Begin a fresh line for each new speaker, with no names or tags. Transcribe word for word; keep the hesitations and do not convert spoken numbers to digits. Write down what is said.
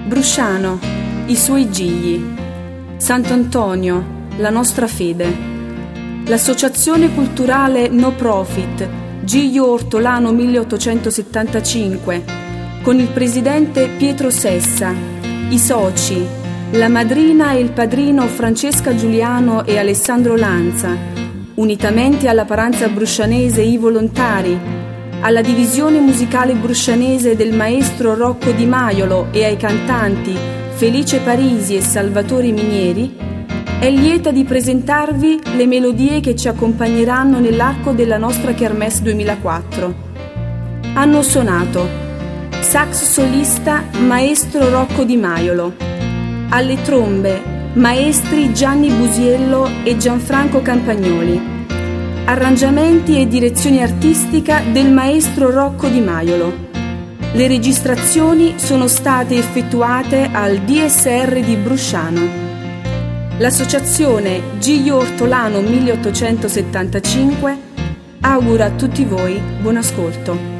Brusciano, i suoi gigli. Sant'Antonio, la nostra fede. L'Associazione Culturale No Profit Giglio Ortolano milleottocentosettantacinque, con il presidente Pietro Sessa, i soci, la madrina e il padrino Francesca Giuliano e Alessandro Lanza, unitamente alla paranza bruscianese i volontari, alla divisione musicale bruscianese del maestro Rocco Di Maiolo e ai cantanti Felice Parisi e Salvatore Minieri, è lieta di presentarvi le melodie che ci accompagneranno nell'arco della nostra Kermesse duemilaquattro. Hanno suonato sax solista maestro Rocco Di Maiolo, alle trombe maestri Gianni Busiello e Gianfranco Campagnoli, arrangiamenti e direzione artistica del maestro Rocco Di Maiolo. Le registrazioni sono state effettuate al D S R di Brusciano. L'associazione Giglio Ortolano milleottocentosettantacinque augura a tutti voi buon ascolto.